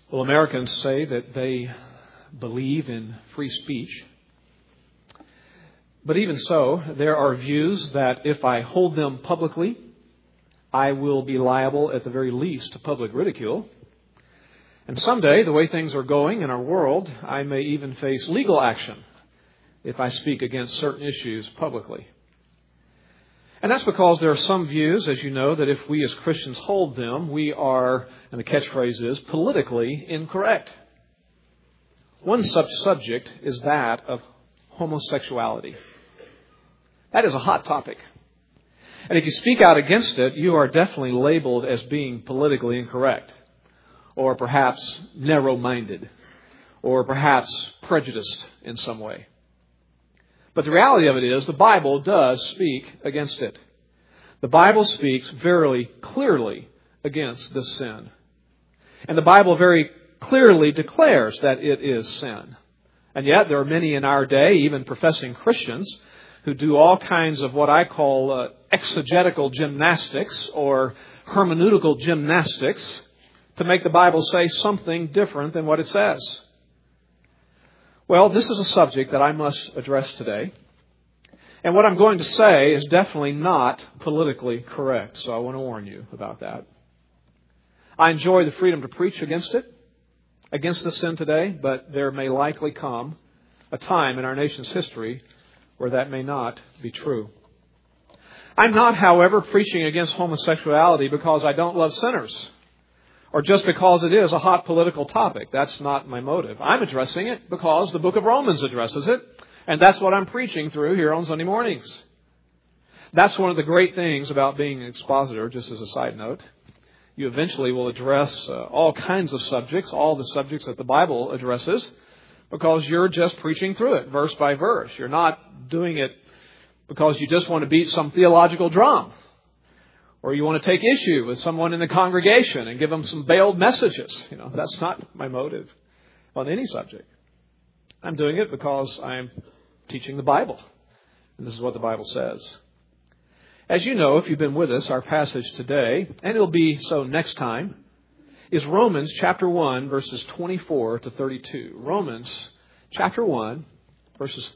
Well, Americans say that they believe in free speech. But even so, there are views that if I hold them publicly, I will be liable at the very least to public ridicule. And someday, the way things are going in our world, I may even face legal action if I speak against certain issues publicly. And that's because there are some views, as you know, that if we as Christians hold them, we are, and the catchphrase is, politically incorrect. One such subject is that of homosexuality. That is a hot topic. And if you speak out against it, you are definitely labeled as being politically incorrect, or perhaps narrow-minded, or perhaps prejudiced in some way. But the reality of it is, the Bible does speak against it. The Bible speaks very clearly against this sin. And the Bible very clearly declares that it is sin. And yet there are many in our day, even professing Christians, who do all kinds of what I call exegetical gymnastics or hermeneutical gymnastics to make the Bible say something different than what it says. Well, this is a subject that I must address today. And what I'm going to say is definitely not politically correct, so I want to warn you about that. I enjoy the freedom to preach against it, against the sin today, but there may likely come a time in our nation's history where that may not be true. I'm not, however, preaching against homosexuality because I don't love sinners, or just because it is a hot political topic. That's not my motive. I'm addressing it because the book of Romans addresses it, and that's what I'm preaching through here on Sunday mornings. That's one of the great things about being an expositor, just as a side note. You eventually will address all kinds of subjects, all the subjects that the Bible addresses, because you're just preaching through it, verse by verse. You're not doing it because you just want to beat some theological drum, or you want to take issue with someone in the congregation and give them some veiled messages. That's not my motive on any subject. I'm doing it because I'm teaching the Bible. And this is what the Bible says. As you know, if you've been with us, our passage today, and it'll be so next time, is Romans chapter 1, verses 24 to 32. Romans chapter 1, verses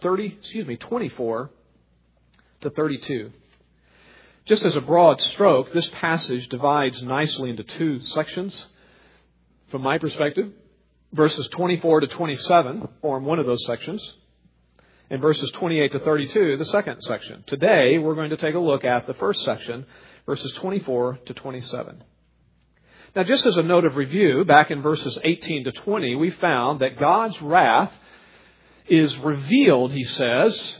24 to 32. Just as a broad stroke, this passage divides nicely into two sections. From my perspective, verses 24 to 27 form one of those sections, and verses 28 to 32, the second section. Today, we're going to take a look at the first section, verses 24 to 27. Now, just as a note of review, back in verses 18 to 20, we found that God's wrath is revealed, he says,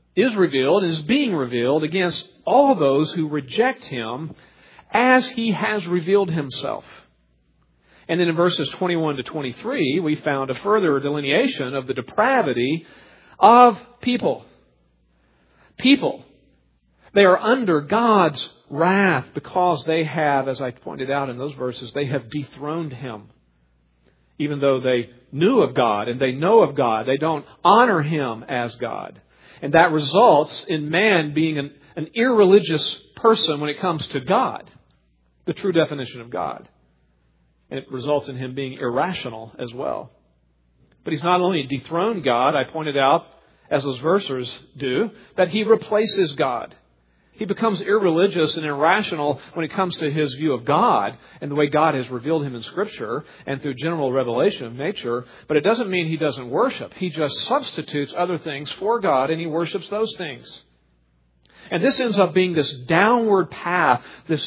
is being revealed against all those who reject him as he has revealed himself. And then in verses 21 to 23, we found a further delineation of the depravity of people. People. They are under God's wrath because they have, as I pointed out in those verses, they have dethroned him. Even though they knew of God and they know of God, they don't honor him as God. And that results in man being an irreligious person when it comes to God, the true definition of God. And it results in him being irrational as well. But he's not only dethroned God, I pointed out, as those verses do, that he replaces God. He becomes irreligious and irrational when it comes to his view of God and the way God has revealed him in Scripture and through general revelation of nature. But it doesn't mean he doesn't worship. He just substitutes other things for God and he worships those things. And this ends up being this downward path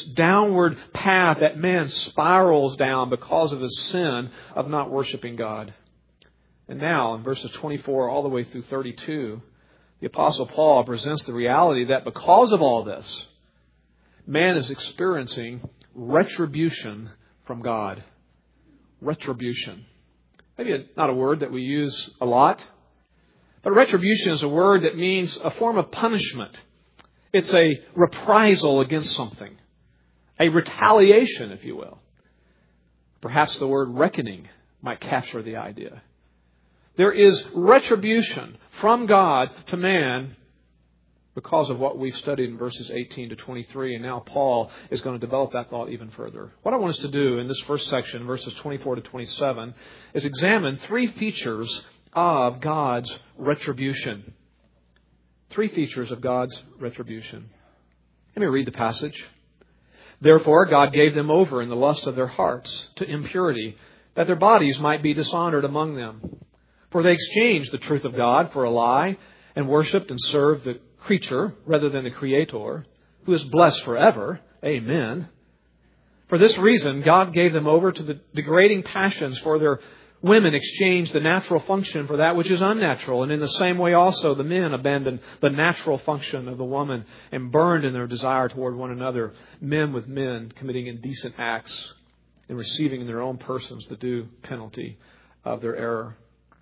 that man spirals down because of his sin of not worshiping God. And now, in verses 24 all the way through 32, the Apostle Paul presents the reality that because of all this, man is experiencing retribution from God. Retribution. Maybe not a word that we use a lot, but retribution is a word that means a form of punishment. It's a reprisal against something, a retaliation, if you will. Perhaps the word reckoning might capture the idea. There is retribution from God to man because of what we've studied in verses 18 to 23, and now Paul is going to develop that thought even further. What I want us to do in this first section, verses 24 to 27, is examine three features of God's retribution. Three features of God's retribution. Let me read the passage. Therefore, God gave them over in the lust of their hearts to impurity, that their bodies might be dishonored among them. For they exchanged the truth of God for a lie, and worshipped and served the creature rather than the Creator, who is blessed forever. Amen. For this reason, God gave them over to the degrading passions, for their women exchanged the natural function for that which is unnatural. And in the same way also, the men abandoned the natural function of the woman and burned in their desire toward one another, men with men committing indecent acts and receiving in their own persons the due penalty of their error.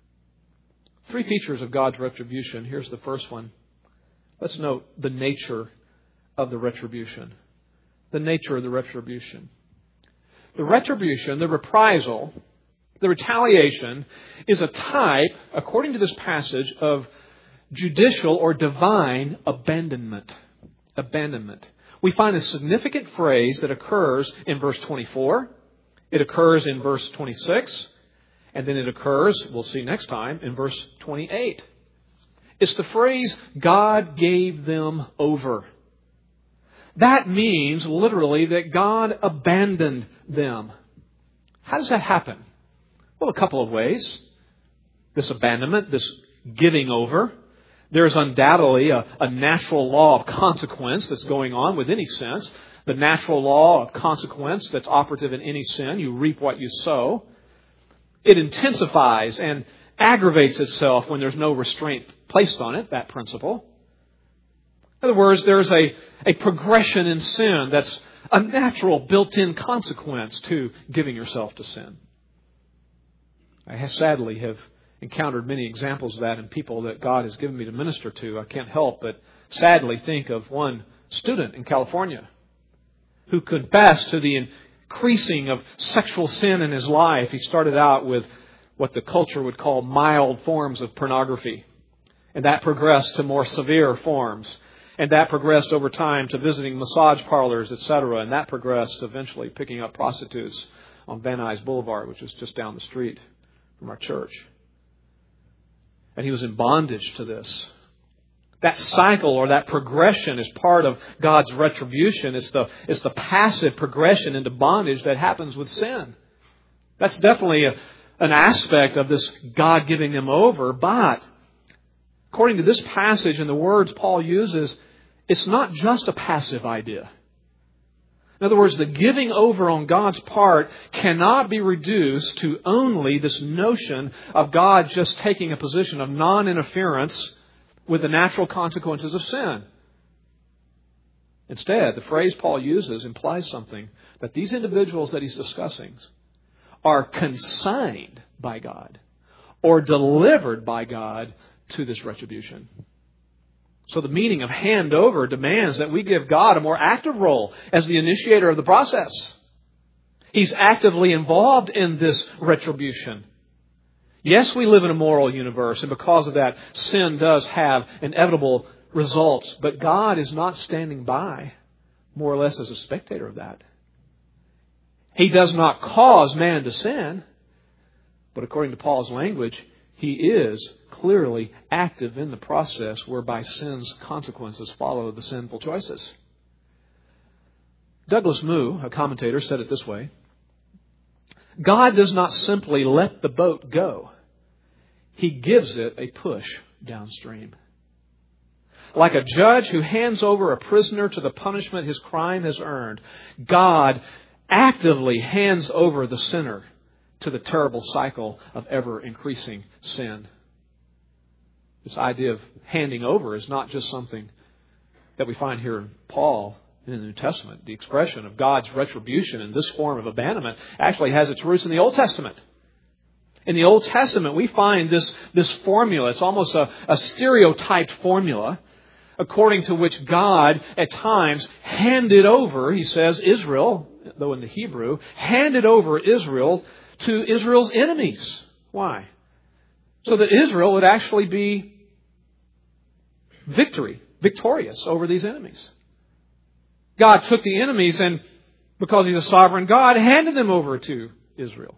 Three features of God's retribution. Here's the first one. Let's note the nature of the retribution. The nature of the retribution. The retribution, the reprisal, the retaliation is a type, according to this passage, of judicial or divine abandonment. Abandonment. We find a significant phrase that occurs in verse 24. It occurs in verse 26. And then it occurs, we'll see next time, in verse 28. It's the phrase, God gave them over. That means literally that God abandoned them. How does that happen? Well, a couple of ways. This abandonment, this giving over. There's undoubtedly a natural law of consequence that's going on with any sense. The natural law of consequence that's operative in any sin. You reap what you sow. It intensifies and aggravates itself when there's no restraint placed on it, that principle. In other words, there's a progression in sin that's a natural built-in consequence to giving yourself to sin. I sadly have encountered many examples of that in people that God has given me to minister to. I can't help but sadly think of one student in California who confessed to the increasing of sexual sin in his life. He started out with what the culture would call mild forms of pornography. And that progressed to more severe forms. And that progressed over time to visiting massage parlors, etc. And that progressed to eventually picking up prostitutes on Van Nuys Boulevard, which is just down the street from our church. And he was in bondage to this. That cycle or that progression is part of God's retribution. It's the passive progression into bondage that happens with sin. That's definitely an aspect of this God giving them over. But according to this passage and the words Paul uses, it's not just a passive idea. In other words, the giving over on God's part cannot be reduced to only this notion of God just taking a position of non-interference with the natural consequences of sin. Instead, the phrase Paul uses implies something, that these individuals that he's discussing are consigned by God or delivered by God to this retribution. So the meaning of hand over demands that we give God a more active role as the initiator of the process. He's actively involved in this retribution. Yes, we live in a moral universe, and because of that, sin does have inevitable results. But God is not standing by, more or less as a spectator of that. He does not cause man to sin, but according to Paul's language, He is clearly active in the process whereby sin's consequences follow the sinful choices. Douglas Moo, a commentator, said it this way: God does not simply let the boat go. He gives it a push downstream. Like a judge who hands over a prisoner to the punishment his crime has earned, God actively hands over the sinner to the terrible cycle of ever-increasing sin. This idea of handing over is not just something that we find here in Paul in the New Testament. The expression of God's retribution in this form of abandonment actually has its roots in the Old Testament. In the Old Testament, we find this formula. It's almost a stereotyped formula according to which God at times handed over, he says, Israel, though in the Hebrew, handed over Israel to Israel's enemies. Why? So that Israel would actually be victory. victorious over these enemies. God took the enemies and, because He's a sovereign God, handed them over to Israel.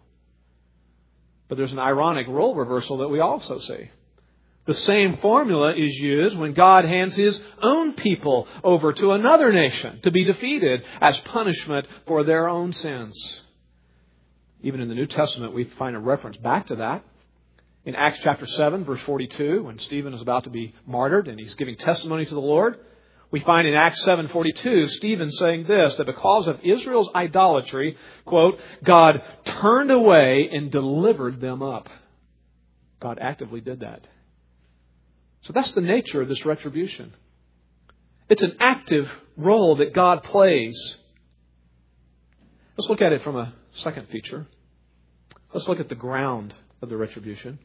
But there's an ironic role reversal that we also see. The same formula is used when God hands His own people over to another nation to be defeated as punishment for their own sins. Even in the New Testament, we find a reference back to that. In Acts chapter 7, verse 42, when Stephen is about to be martyred and he's giving testimony to the Lord, we find in Acts 7:42, Stephen saying this, that because of Israel's idolatry, quote, God turned away and delivered them up. God actively did that. So that's the nature of this retribution. It's an active role that God plays. Let's look at it from a second feature. Let's look at the ground of the retribution.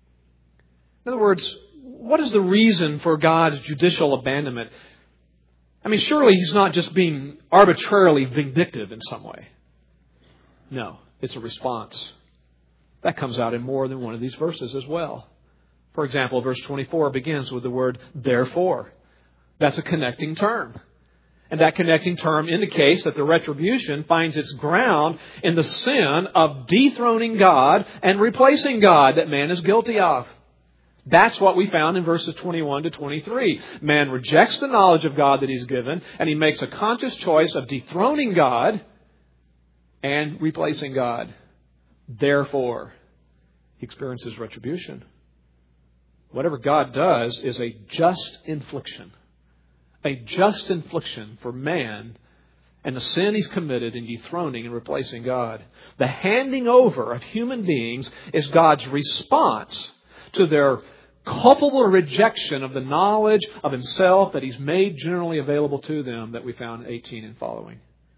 In other words, what is the reason for God's judicial abandonment? I mean, surely He's not just being arbitrarily vindictive in some way. No, it's a response. That comes out in more than one of these verses as well. For example, verse 24 begins with the word therefore. That's a connecting term. And that connecting term indicates that the retribution finds its ground in the sin of dethroning God and replacing God that man is guilty of. That's what we found in verses 21 to 23. Man rejects the knowledge of God that he's given, and he makes a conscious choice of dethroning God and replacing God. Therefore, he experiences retribution. Whatever God does is a just infliction. A just infliction for man and the sin he's committed in dethroning and replacing God. The handing over of human beings is God's response to their culpable rejection of the knowledge of Himself that He's made generally available to them that we found in 18 and following.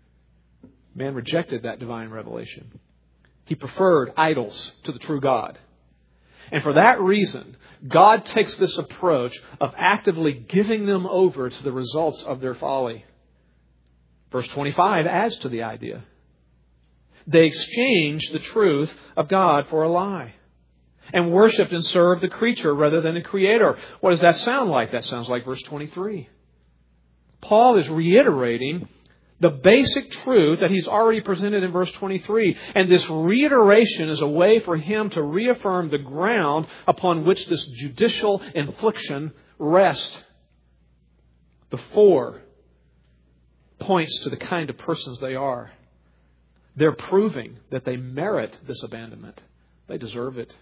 Man rejected that divine revelation. He preferred idols to the true God. And for that reason, God takes this approach of actively giving them over to the results of their folly. Verse 25 adds to the idea. They exchanged the truth of God for a lie and worshipped and served the creature rather than the Creator. What does that sound like? That sounds like verse 23. Paul is reiterating the basic truth that he's already presented in verse 23. And this reiteration is a way for him to reaffirm the ground upon which this judicial infliction rests. The for points to the kind of persons they are. They're proving that they merit this abandonment. They deserve it.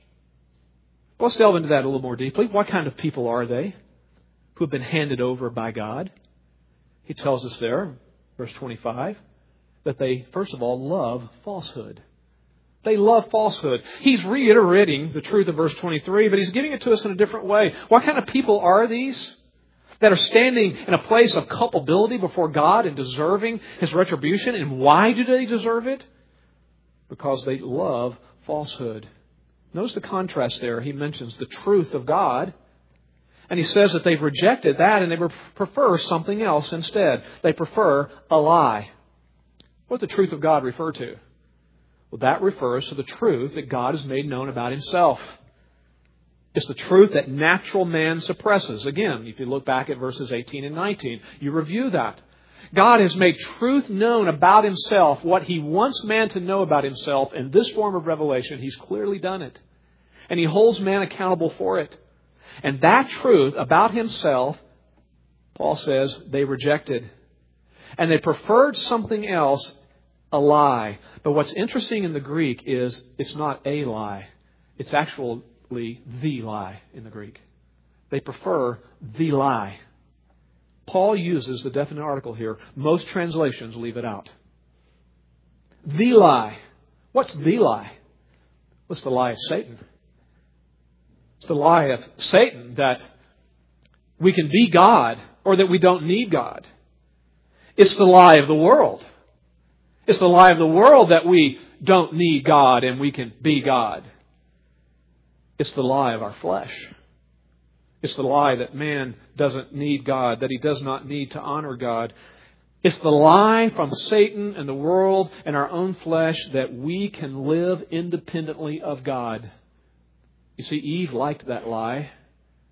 Let's delve into that a little more deeply. What kind of people are they who have been handed over by God? He tells us there, verse 25, that they, first of all, love falsehood. They love falsehood. He's reiterating the truth of verse 23, but he's giving it to us in a different way. What kind of people are these that are standing in a place of culpability before God and deserving His retribution? And why do they deserve it? Because they love falsehood. Notice the contrast there. He mentions the truth of God. And he says that they've rejected that and they prefer something else instead. They prefer a lie. What does the truth of God refer to? Well, that refers to the truth that God has made known about Himself. It's the truth that natural man suppresses. Again, if you look back at verses 18 and 19, you review that. God has made truth known about Himself, what He wants man to know about Himself. In this form of revelation, He's clearly done it. And He holds man accountable for it. And that truth about Himself, Paul says, they rejected. And they preferred something else, a lie. But what's interesting in the Greek is it's not a lie. It's actually the lie in the Greek. They prefer the lie. Paul uses the definite article here. Most translations leave it out. The lie. What's the lie? What's the lie of Satan? It's the lie of Satan that we can be God or that we don't need God. It's the lie of the world. It's the lie of the world that we don't need God and we can be God. It's the lie of our flesh. It's the lie that man doesn't need God, that he does not need to honor God. It's the lie from Satan and the world and our own flesh that we can live independently of God. You see, Eve liked that lie.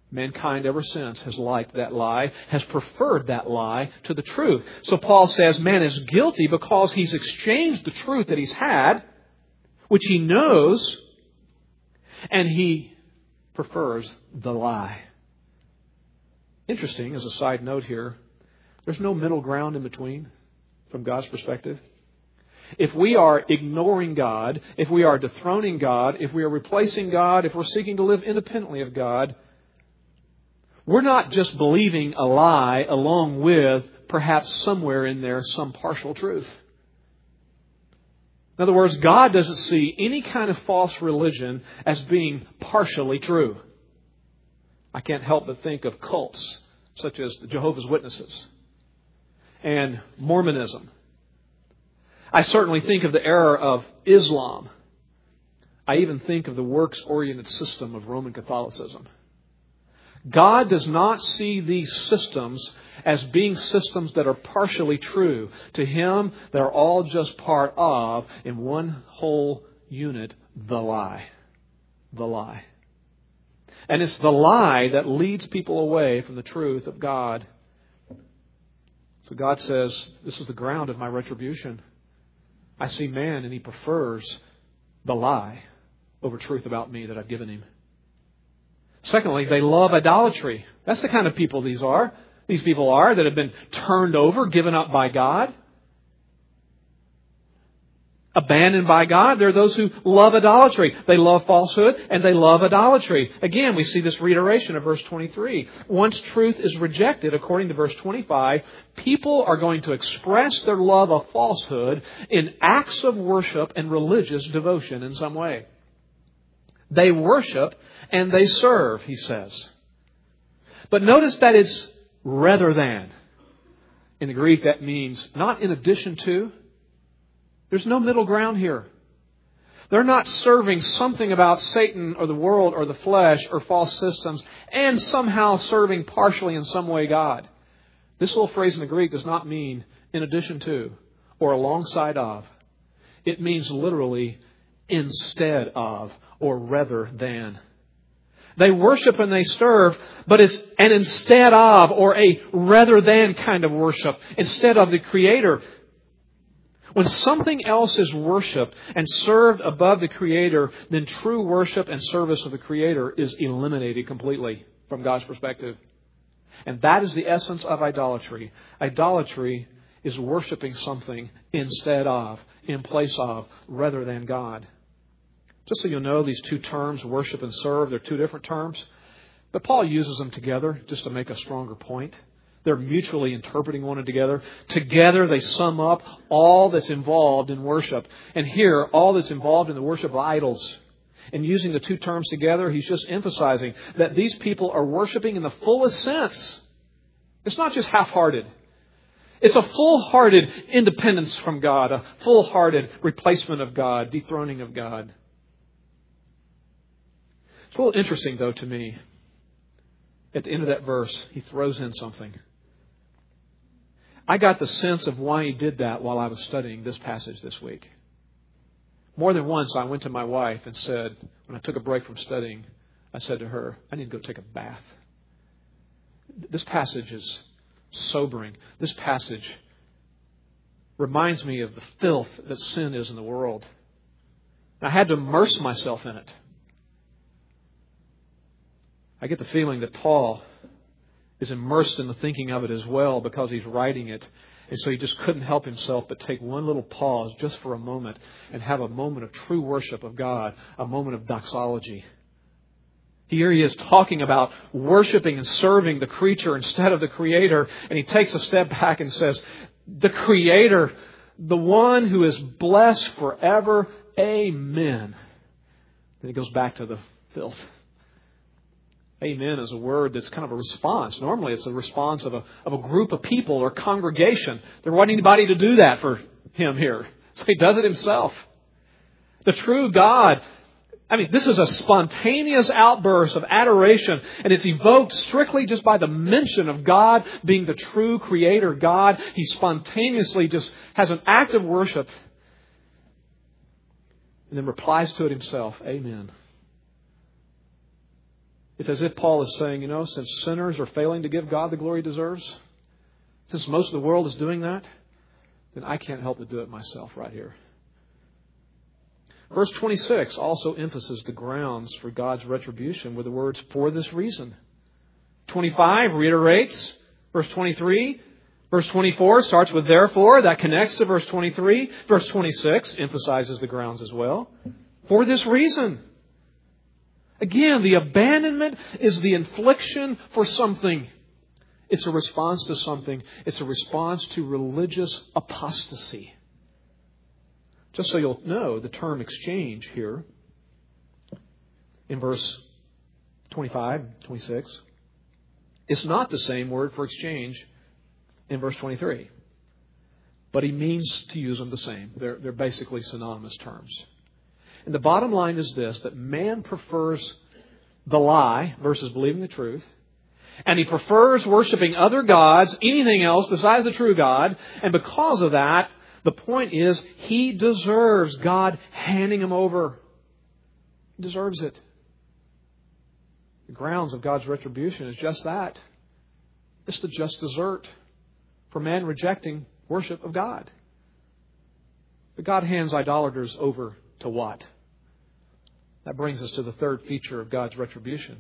Mankind ever since has liked that lie, has preferred that lie to the truth. So Paul says man is guilty because he's exchanged the truth that he's had, which he knows, and he prefers the lie. Interesting, as a side note here, there's no middle ground in between from God's perspective. If we are ignoring God, if we are dethroning God, if we are replacing God, if we're seeking to live independently of God, we're not just believing a lie along with perhaps somewhere in there some partial truth. In other words, God doesn't see any kind of false religion as being partially true. I can't help but think of cults such as the Jehovah's Witnesses and Mormonism. I certainly think of the error of Islam. I even think of the works-oriented system of Roman Catholicism. God does not see these systems as being systems that are partially true. To Him, they're all just part of, in one whole unit, the lie. The lie. And it's the lie that leads people away from the truth of God. So God says, this is the ground of my retribution. I see man and he prefers the lie over truth about me that I've given him. Secondly, they love idolatry. That's the kind of people these are. These people are that have been turned over, given up by God. Abandoned by God. They're those who love idolatry. They love falsehood and they love idolatry. Again, we see this reiteration of verse 23. Once truth is rejected, according to verse 25, people are going to express their love of falsehood in acts of worship and religious devotion in some way. They worship and they serve, he says. But notice that it's rather than. In the Greek, that means not in addition to. There's no middle ground here. They're not serving something about Satan or the world or the flesh or false systems and somehow serving partially in some way God. This little phrase in the Greek does not mean in addition to or alongside of. It means literally instead of or rather than. They worship and they serve, but it's an instead of or a rather than kind of worship instead of the Creator. When something else is worshipped and served above the Creator, then true worship and service of the Creator is eliminated completely from God's perspective. And that is the essence of idolatry. Idolatry is worshiping something instead of, in place of, rather than God. Just so you'll know, these two terms, worship and serve, they're two different terms. But Paul uses them together just to make a stronger point. They're mutually interpreting one another. Together they sum up all that's involved in worship. And here, all that's involved in the worship of idols. And using the two terms together, he's just emphasizing that these people are worshiping in the fullest sense. It's not just half-hearted. It's a full-hearted independence from God, a full-hearted replacement of God, dethroning of God. It's a little interesting, though, to me. At the end of that verse, he throws in something. I got the sense of why he did that while I was studying this passage this week. More than once, I went to my wife and said, when I took a break from studying, I said to her, I need to go take a bath. This passage is sobering. This passage reminds me of the filth that sin is in the world. I had to immerse myself in it. I get the feeling that Paul is immersed in the thinking of it as well because he's writing it. And so he just couldn't help himself but take one little pause just for a moment and have a moment of true worship of God, a moment of doxology. Here he is talking about worshiping and serving the creature instead of the Creator. And he takes a step back and says, the Creator, the one who is blessed forever, amen. Then he goes back to the filth. Amen is a word that's kind of a response. Normally it's a response of a group of people or congregation. There wasn't anybody to do that for him here. So he does it himself. The true God, this is a spontaneous outburst of adoration, and it's evoked strictly just by the mention of God being the true Creator God. He spontaneously just has an act of worship and then replies to it himself, amen. It's as if Paul is saying, since sinners are failing to give God the glory He deserves, since most of the world is doing that, then I can't help but do it myself right here. Verse 26 also emphasizes the grounds for God's retribution with the words, for this reason. 25 reiterates verse 23. Verse 24 starts with therefore. That connects to verse 23. Verse 26 emphasizes the grounds as well. For this reason. Again, the abandonment is the infliction for something. It's a response to something. It's a response to religious apostasy. Just so you'll know, the term exchange here in verse 25, 26, is not the same word for exchange in verse 23. But he means to use them the same. They're basically synonymous terms. And the bottom line is this, that man prefers the lie versus believing the truth. And he prefers worshiping other gods, anything else besides the true God. And because of that, the point is, he deserves God handing him over. He deserves it. The grounds of God's retribution is just that. It's the just desert for man rejecting worship of God. But God hands idolaters over to what? That brings us to the third feature of God's retribution.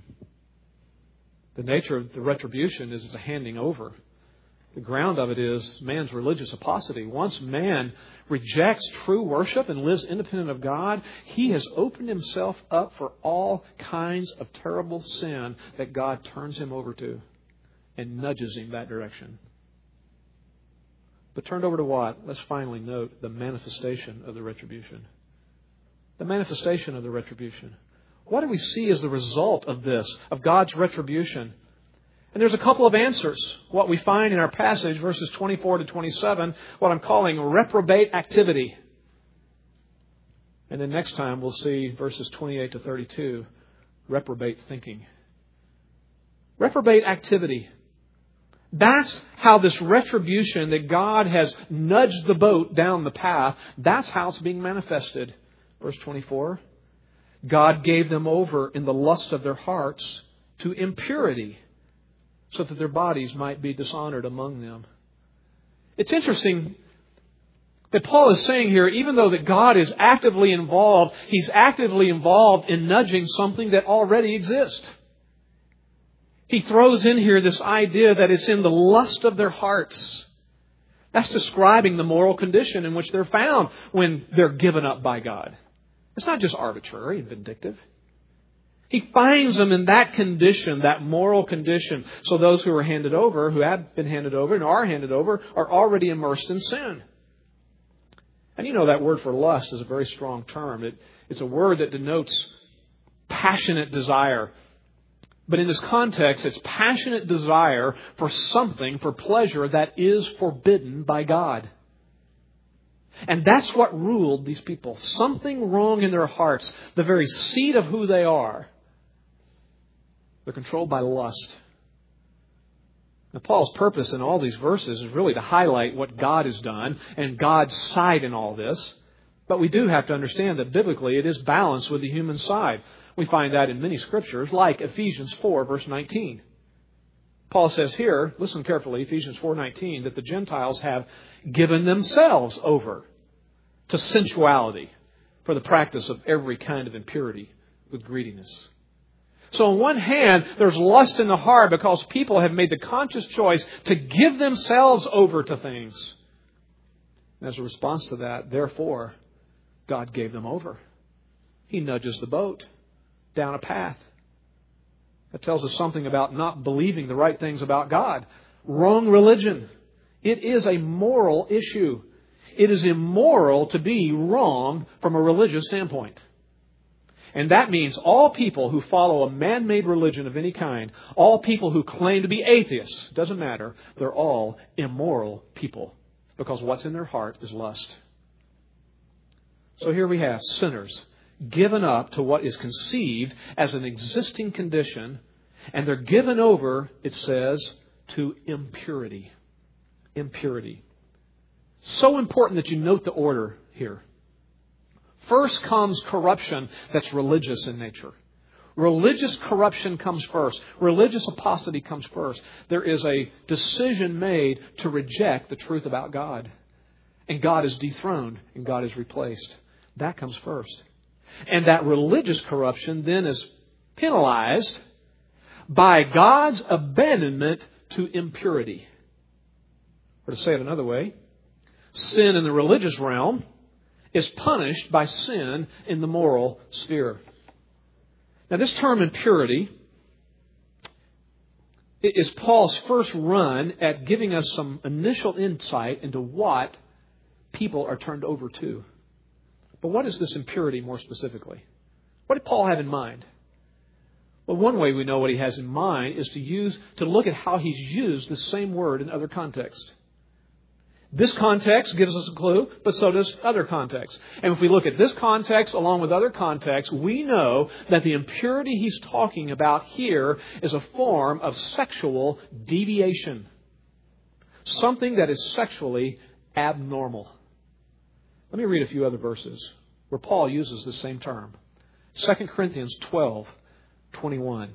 The nature of the retribution is it's a handing over. The ground of it is man's religious apostasy. Once man rejects true worship and lives independent of God, he has opened himself up for all kinds of terrible sin that God turns him over to and nudges him that direction. But turned over to what? Let's finally note the manifestation of the retribution. The manifestation of the retribution. What do we see as the result of this, of God's retribution? And there's a couple of answers. What we find in our passage, verses 24 to 27, what I'm calling reprobate activity. And then next time we'll see verses 28 to 32, reprobate thinking. Reprobate activity. That's how this retribution that God has nudged the boat down the path, that's how it's being manifested. Verse 24, God gave them over in the lust of their hearts to impurity, so that their bodies might be dishonored among them. It's interesting that Paul is saying here, even though that God is actively involved, He's actively involved in nudging something that already exists. He throws in here this idea that it's in the lust of their hearts. That's describing the moral condition in which they're found when they're given up by God. It's not just arbitrary and vindictive. He finds them in that condition, that moral condition. So those who are handed over, who have been handed over and are handed over, are already immersed in sin. And you know that word for lust is a very strong term. It's a word that denotes passionate desire. But in this context, it's passionate desire for something, for pleasure that is forbidden by God. And that's what ruled these people. Something wrong in their hearts, the very seat of who they are. They're controlled by lust. Now, Paul's purpose in all these verses is really to highlight what God has done and God's side in all this. But we do have to understand that biblically it is balanced with the human side. We find that in many scriptures, like Ephesians 4, verse 19. Paul says here, listen carefully, Ephesians 4:19, that the Gentiles have given themselves over to sensuality for the practice of every kind of impurity with greediness. So on one hand, there's lust in the heart because people have made the conscious choice to give themselves over to things. And as a response to that, therefore, God gave them over. He nudges the boat down a path. That tells us something about not believing the right things about God. Wrong religion. It is a moral issue. It is immoral to be wrong from a religious standpoint. And that means all people who follow a man-made religion of any kind, all people who claim to be atheists, doesn't matter, they're all immoral people. Because what's in their heart is lust. So here we have sinners given up to what is conceived as an existing condition, and they're given over, it says, to impurity. Impurity. So important that you note the order here. First comes corruption that's religious in nature. Religious corruption comes first. Religious apostasy comes first. There is a decision made to reject the truth about God. And God is dethroned and God is replaced. That comes first. And that religious corruption then is penalized by God's abandonment to impurity. Or to say it another way, sin in the religious realm is punished by sin in the moral sphere. Now, this term impurity is Paul's first run at giving us some initial insight into what people are turned over to. But what is this impurity more specifically? What did Paul have in mind? Well, one way we know what he has in mind is to look at how he's used the same word in other contexts. This context gives us a clue, but so does other contexts. And if we look at this context along with other contexts, we know that the impurity he's talking about here is a form of sexual deviation. Something that is sexually abnormal. Let me read a few other verses where Paul uses the same term. 2 Corinthians 12:21.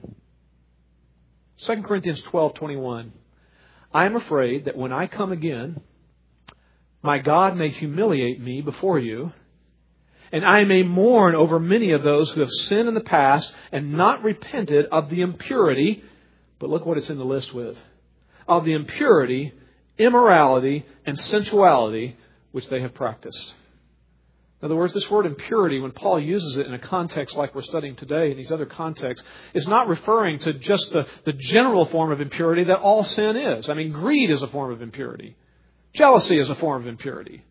2 Corinthians 12:21. I am afraid that when I come again, my God may humiliate me before you, and I may mourn over many of those who have sinned in the past and not repented of the impurity, but look what it's in the list with, of the impurity, immorality, and sensuality which they have practiced. In other words, this word impurity, when Paul uses it in a context like we're studying today, in these other contexts, is not referring to just the general form of impurity that all sin is. I mean, greed is a form of impurity. Jealousy is a form of impurity.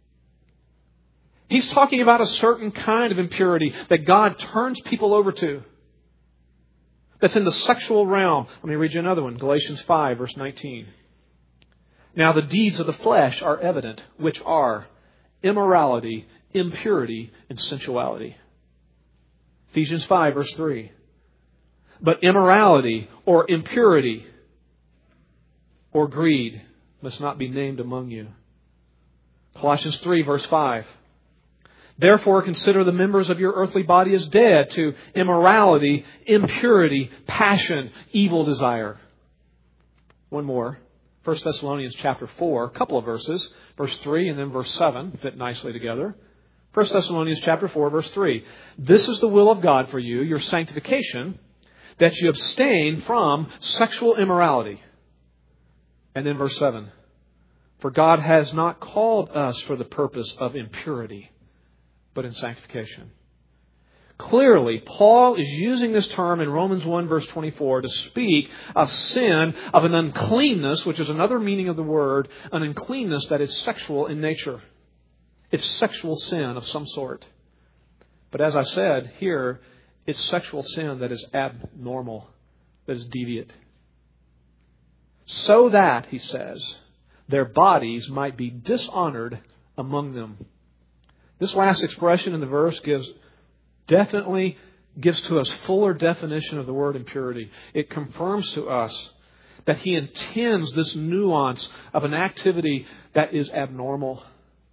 He's talking about a certain kind of impurity that God turns people over to. That's in the sexual realm. Let me read you another one. Galatians 5, verse 19. Now the deeds of the flesh are evident, which are immorality, impurity, and sensuality. Ephesians 5, verse 3. But immorality or impurity or greed must not be named among you. Colossians 3, verse 5. Therefore, consider the members of your earthly body as dead to immorality, impurity, passion, evil desire. One more. 1 Thessalonians chapter 4, a couple of verses. Verse 3 and then verse 7 fit nicely together. 1 Thessalonians chapter 4, verse 3. This is the will of God for you, your sanctification, that you abstain from sexual immorality. And then verse 7. For God has not called us for the purpose of impurity, but in sanctification. Clearly, Paul is using this term in Romans 1, verse 24 to speak of sin, of an uncleanness, which is another meaning of the word, an uncleanness that is sexual in nature. It's sexual sin of some sort. But as I said, here, it's sexual sin that is abnormal, that is deviant. So that, he says, their bodies might be dishonored among them. This last expression in the verse definitely gives to us fuller definition of the word impurity. It confirms to us that he intends this nuance of an activity that is abnormal.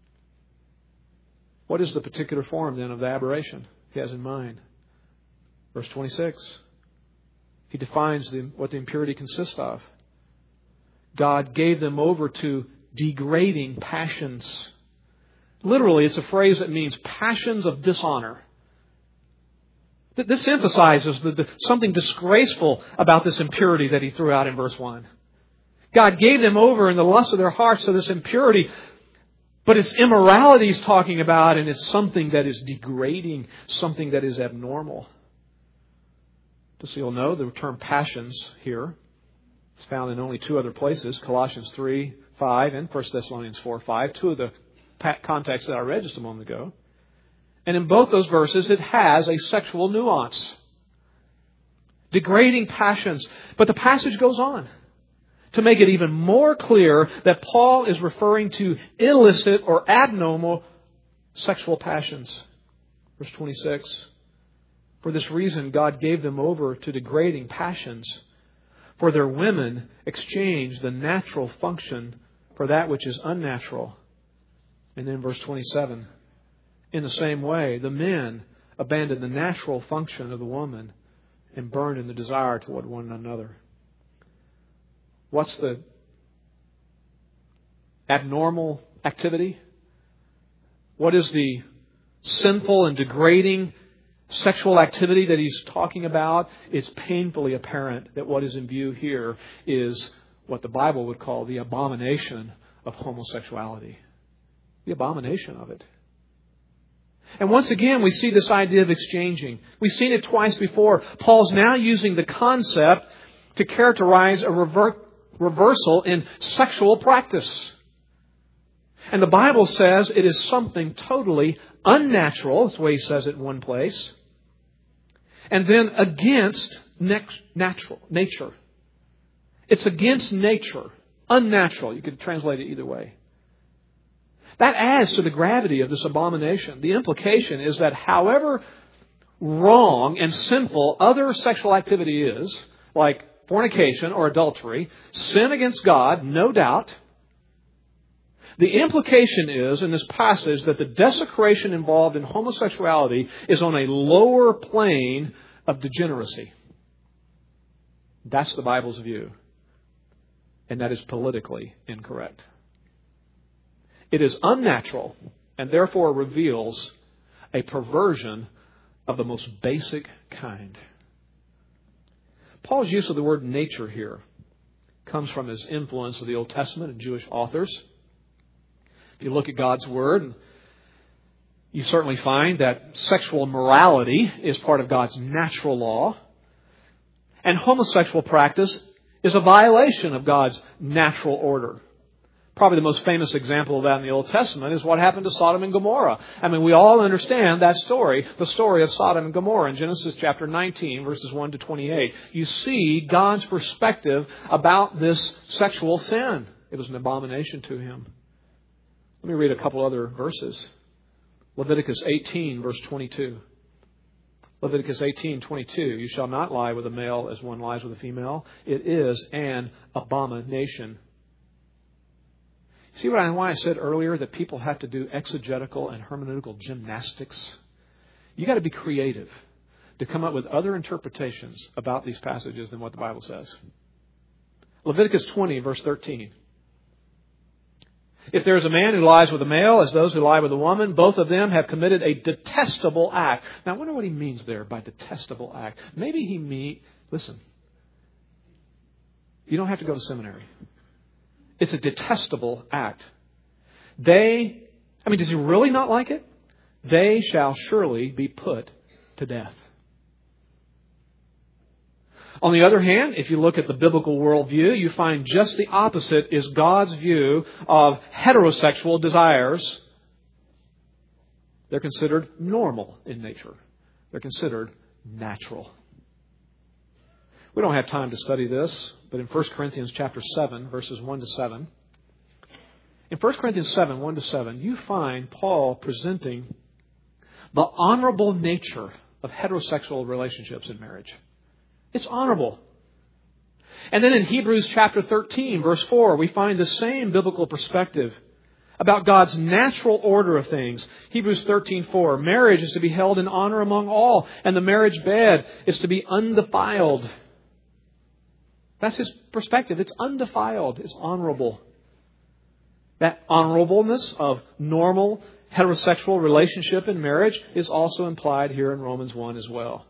What is the particular form then of the aberration he has in mind? Verse 26. He defines what the impurity consists of. God gave them over to degrading passions. Literally, it's a phrase that means passions of dishonor. This emphasizes something disgraceful about this impurity that he threw out in verse 1. God gave them over in the lust of their hearts to this impurity, but it's immorality he's talking about, and it's something that is degrading, something that is abnormal. Just so you'll know, the term passions here, it's found in only two other places, Colossians 3, 5 and 1 Thessalonians 4, 5, two of the contexts that I read just a moment ago. And in both those verses, it has a sexual nuance. Degrading passions. But the passage goes on to make it even more clear that Paul is referring to illicit or abnormal sexual passions. Verse 26. For this reason, God gave them over to degrading passions. For their women exchanged the natural function for that which is unnatural. And then verse 27. In the same way, the men abandoned the natural function of the woman and burned in the desire toward one another. What's the abnormal activity? What is the sinful and degrading sexual activity that he's talking about? It's painfully apparent that what is in view here is what the Bible would call the abomination of homosexuality. The abomination of it. And once again, we see this idea of exchanging. We've seen it twice before. Paul's now using the concept to characterize a reversal in sexual practice. And the Bible says it is something totally unnatural. That's the way he says it in one place. And then against natural nature. It's against nature. Unnatural. You could translate it either way. That adds to the gravity of this abomination. The implication is that however wrong and sinful other sexual activity is, like fornication or adultery, sin against God, no doubt, the implication is in this passage that the desecration involved in homosexuality is on a lower plane of degeneracy. That's the Bible's view. And that is politically incorrect. It is unnatural and therefore reveals a perversion of the most basic kind. Paul's use of the word nature here comes from his influence of the Old Testament and Jewish authors. If you look at God's Word, you certainly find that sexual morality is part of God's natural law. And homosexual practice is a violation of God's natural order. Probably the most famous example of that in the Old Testament is what happened to Sodom and Gomorrah. I mean, we all understand that story, the story of Sodom and Gomorrah in Genesis chapter 19, verses 1 to 28. You see God's perspective about this sexual sin. It was an abomination to Him. Let me read a couple other verses. Leviticus 18, verse 22. Leviticus 18:22. You shall not lie with a male as one lies with a female. It is an abomination. See why I said earlier that people have to do exegetical and hermeneutical gymnastics? You got to be creative to come up with other interpretations about these passages than what the Bible says. Leviticus 20, verse 13. If there is a man who lies with a male as those who lie with a woman, both of them have committed a detestable act. Now, I wonder what he means there by detestable act. Maybe he means, listen, you don't have to go to seminary. It's a detestable act. Does he really not like it? They shall surely be put to death. On the other hand, if you look at the biblical worldview, you find just the opposite is God's view of heterosexual desires. They're considered normal in nature. They're considered natural. We don't have time to study this, but in 1 Corinthians chapter 7, verses 1 to 7, in 1 Corinthians 7, 1 to 7, you find Paul presenting the honorable nature of heterosexual relationships in marriage. It's honorable. And then in Hebrews chapter 13, verse 4, we find the same biblical perspective about God's natural order of things. Hebrews 13:4, marriage is to be held in honor among all, and the marriage bed is to be undefiled. That's his perspective. It's undefiled. It's honorable. That honorableness of normal heterosexual relationship in marriage is also implied here in Romans 1 as well.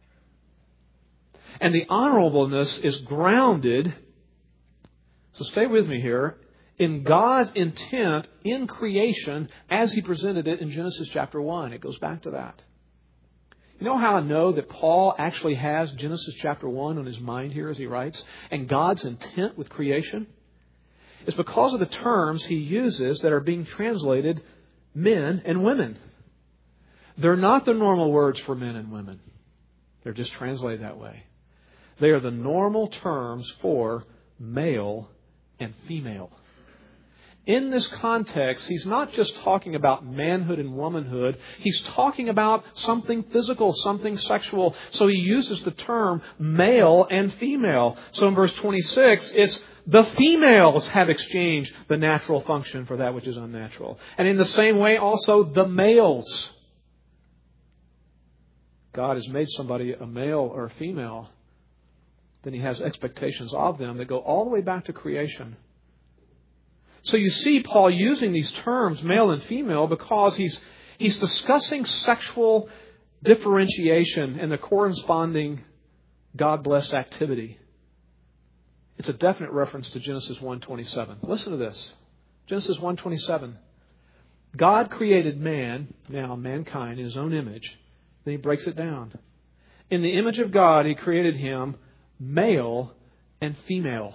And the honorableness is grounded, so stay with me here, in God's intent in creation as He presented it in Genesis chapter 1. It goes back to that. You know how I know that Paul actually has Genesis chapter 1 on his mind here as he writes? And God's intent with creation? It's because of the terms he uses that are being translated men and women. They're not the normal words for men and women. They're just translated that way. They are the normal terms for male and female. In this context, he's not just talking about manhood and womanhood. He's talking about something physical, something sexual. So he uses the term male and female. So in verse 26, it's the females have exchanged the natural function for that which is unnatural. And in the same way, also the males. God has made somebody a male or a female, then He has expectations of them that go all the way back to creation. So you see Paul using these terms, male and female, because he's discussing sexual differentiation and the corresponding God-blessed activity. It's a definite reference to Genesis 1:27. Listen to this. Genesis 1:27. God created man, now mankind, in His own image. Then He breaks it down. In the image of God, He created him male and female.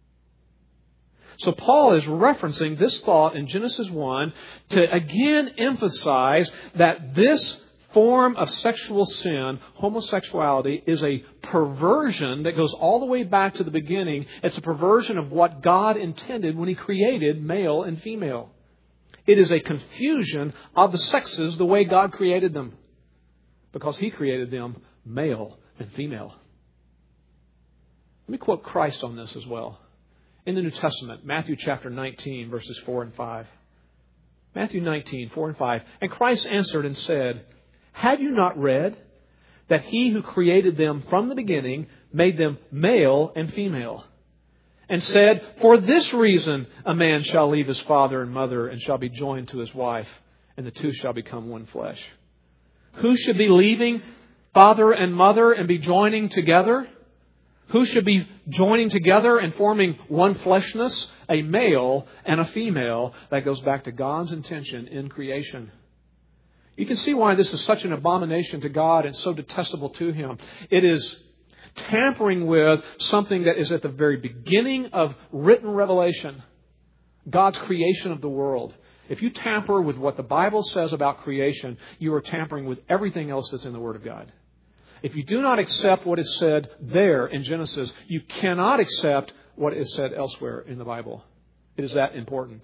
So Paul is referencing this thought in Genesis 1 to again emphasize that this form of sexual sin, homosexuality, is a perversion that goes all the way back to the beginning. It's a perversion of what God intended when He created male and female. It is a confusion of the sexes the way God created them, because He created them male and female. Let me quote Christ on this as well. In the New Testament, Matthew chapter 19, verses 4 and 5. Matthew 19, 4 and 5. And Christ answered and said, have you not read that He who created them from the beginning made them male and female? And said, for this reason a man shall leave his father and mother and shall be joined to his wife, and the two shall become one flesh. Who should be leaving father and mother and be joining together? Who should be joining together and forming one fleshness? A male and a female. That goes back to God's intention in creation. You can see why this is such an abomination to God and so detestable to Him. It is tampering with something that is at the very beginning of written revelation. God's creation of the world. If you tamper with what the Bible says about creation, you are tampering with everything else that's in the Word of God. If you do not accept what is said there in Genesis, you cannot accept what is said elsewhere in the Bible. It is that important.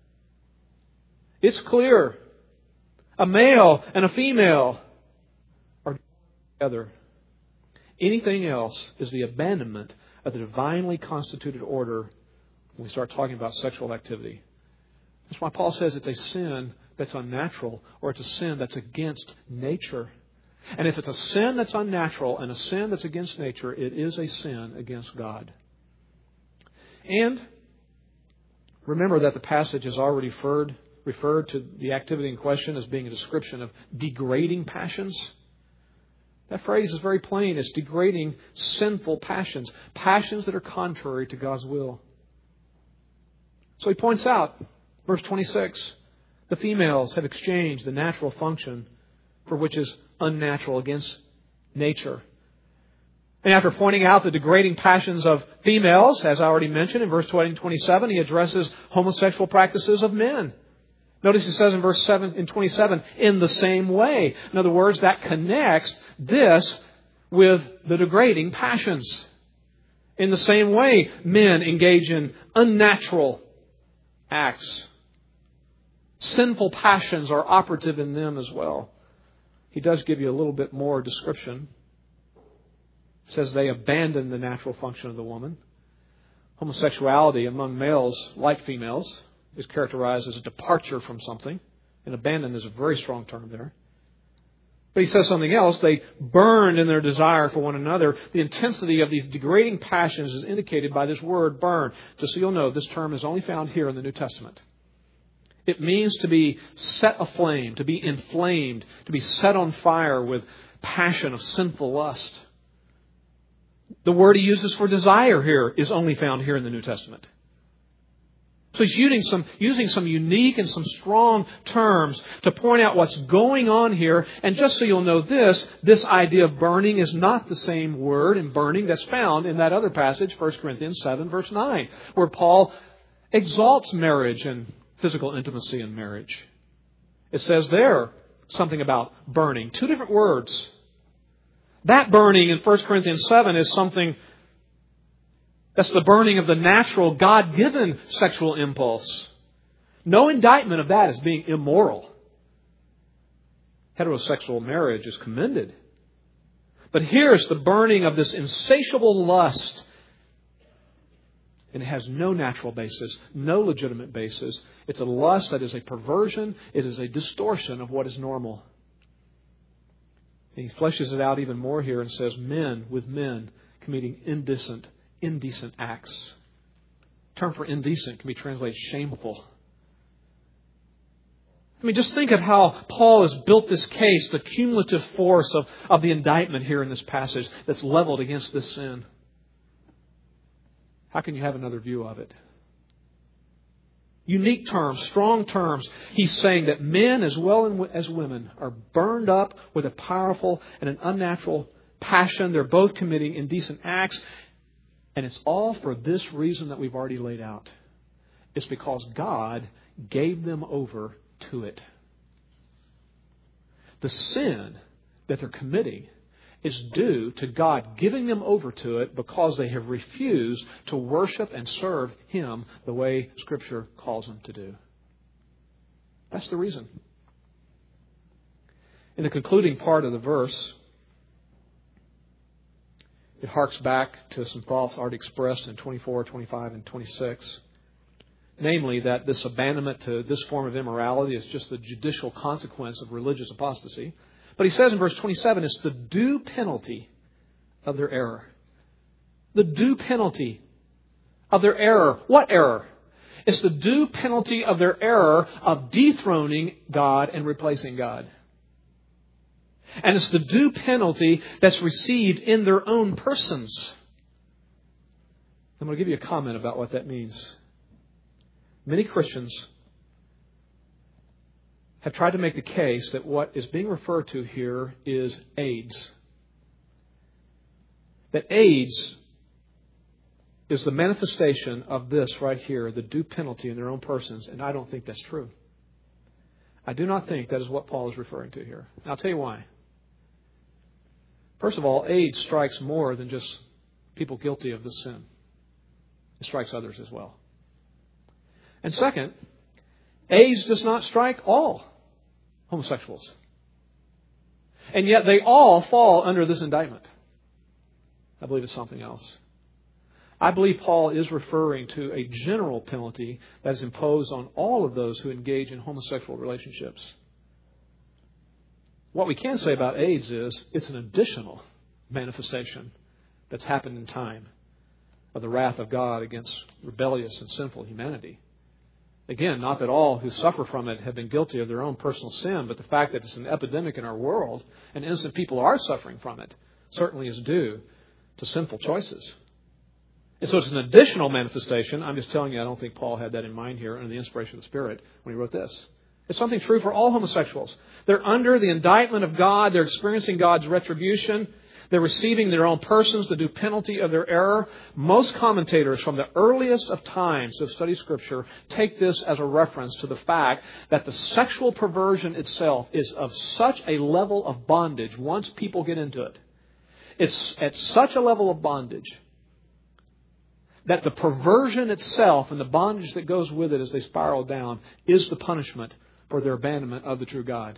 It's clear. A male and a female are together. Anything else is the abandonment of the divinely constituted order when we start talking about sexual activity. That's why Paul says it's a sin that's unnatural, or it's a sin that's against nature. And if it's a sin that's unnatural and a sin that's against nature, it is a sin against God. And remember that the passage has already referred to the activity in question as being a description of degrading passions. That phrase is very plain. It's degrading, sinful passions. Passions that are contrary to God's will. So he points out, verse 26, the females have exchanged the natural function for which is unnatural against nature. And after pointing out the degrading passions of females, as I already mentioned in verse 20 and 27, he addresses homosexual practices of men. Notice he says in verse 7 and 27, in the same way. In other words, that connects this with the degrading passions. In the same way, men engage in unnatural acts. Sinful passions are operative in them as well. He does give you a little bit more description. It says they abandon the natural function of the woman. Homosexuality among males, like females, is characterized as a departure from something. And abandon is a very strong term there. But he says something else. They burn in their desire for one another. The intensity of these degrading passions is indicated by this word, burn. Just so you'll know, this term is only found here in the New Testament. It means to be set aflame, to be inflamed, to be set on fire with passion of sinful lust. The word he uses for desire here is only found here in the New Testament. So he's using some unique and some strong terms to point out what's going on here. And just so you'll know this idea of burning is not the same word in burning that's found in that other passage, 1 Corinthians 7, verse 9, where Paul exalts marriage and physical intimacy in marriage. It says there something about burning. Two different words. That burning in 1 Corinthians 7 is something that's the burning of the natural, God-given sexual impulse. No indictment of that as being immoral. Heterosexual marriage is commended. But here's the burning of this insatiable lust. And it has no natural basis, no legitimate basis. It's a lust that is a perversion. It is a distortion of what is normal. And he fleshes it out even more here and says, men with men committing indecent acts. The term for indecent can be translated shameful. I mean, just think of how Paul has built this case, the cumulative force of the indictment here in this passage that's leveled against this sin. How can you have another view of it? Unique terms, strong terms. He's saying that men as well as women are burned up with a powerful and an unnatural passion. They're both committing indecent acts. And it's all for this reason that we've already laid out. It's because God gave them over to it. The sin that they're committing is due to God giving them over to it because they have refused to worship and serve Him the way Scripture calls them to do. That's the reason. In the concluding part of the verse, it harks back to some thoughts already expressed in 24, 25, and 26. Namely, that this abandonment to this form of immorality is just the judicial consequence of religious apostasy. But he says in verse 27, it's the due penalty of their error. The due penalty of their error. What error? It's the due penalty of their error of dethroning God and replacing God. And it's the due penalty that's received in their own persons. I'm going to give you a comment about what that means. Many Christians have tried to make the case that what is being referred to here is AIDS. That AIDS is the manifestation of this right here, the due penalty in their own persons, and I don't think that's true. I do not think that is what Paul is referring to here. And I'll tell you why. First of all, AIDS strikes more than just people guilty of this sin. It strikes others as well. And second, AIDS does not strike all homosexuals. And yet they all fall under this indictment. I believe it's something else. I believe Paul is referring to a general penalty that is imposed on all of those who engage in homosexual relationships. What we can say about AIDS is it's an additional manifestation that's happened in time of the wrath of God against rebellious and sinful humanity. Again, not that all who suffer from it have been guilty of their own personal sin, but the fact that it's an epidemic in our world and innocent people are suffering from it certainly is due to sinful choices. And so it's an additional manifestation. I'm just telling you, I don't think Paul had that in mind here under the inspiration of the Spirit when he wrote this. It's something true for all homosexuals. They're under the indictment of God. They're experiencing God's retribution. They're receiving their own persons the due penalty of their error. Most commentators from the earliest of times who have studied Scripture take this as a reference to the fact that the sexual perversion itself is of such a level of bondage once people get into it. It's at such a level of bondage that the perversion itself and the bondage that goes with it as they spiral down is the punishment for their abandonment of the true God.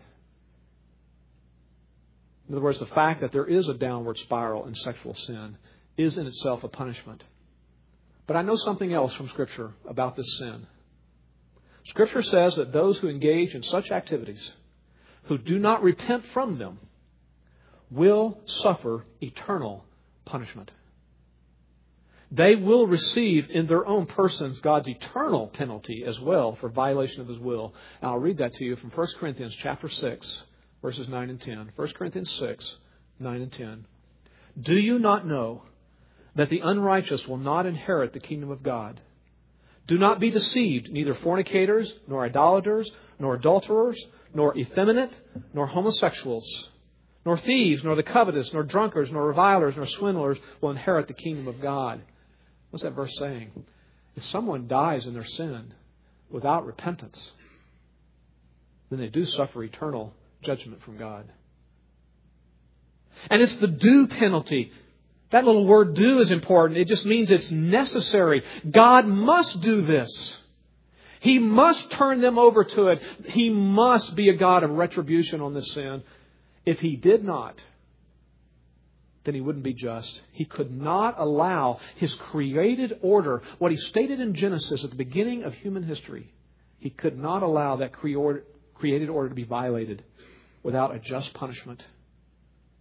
In other words, the fact that there is a downward spiral in sexual sin is in itself a punishment. But I know something else from Scripture about this sin. Scripture says that those who engage in such activities, who do not repent from them, will suffer eternal punishment. They will receive in their own persons God's eternal penalty as well for violation of His will. And I'll read that to you from 1 Corinthians chapter 6. Verses 9 and 10. 1 Corinthians 6, 9 and 10. Do you not know that the unrighteous will not inherit the kingdom of God? Do not be deceived, neither fornicators, nor idolaters, nor adulterers, nor effeminate, nor homosexuals, nor thieves, nor the covetous, nor drunkards, nor revilers, nor swindlers will inherit the kingdom of God. What's that verse saying? If someone dies in their sin without repentance, then they do suffer eternal judgment from God. And it's the due penalty. That little word due is important. It just means it's necessary. God must do this. He must turn them over to it. He must be a God of retribution on this sin. If He did not, then He wouldn't be just. He could not allow His created order, what He stated in Genesis at the beginning of human history, He could not allow that created order to be violated without a just punishment.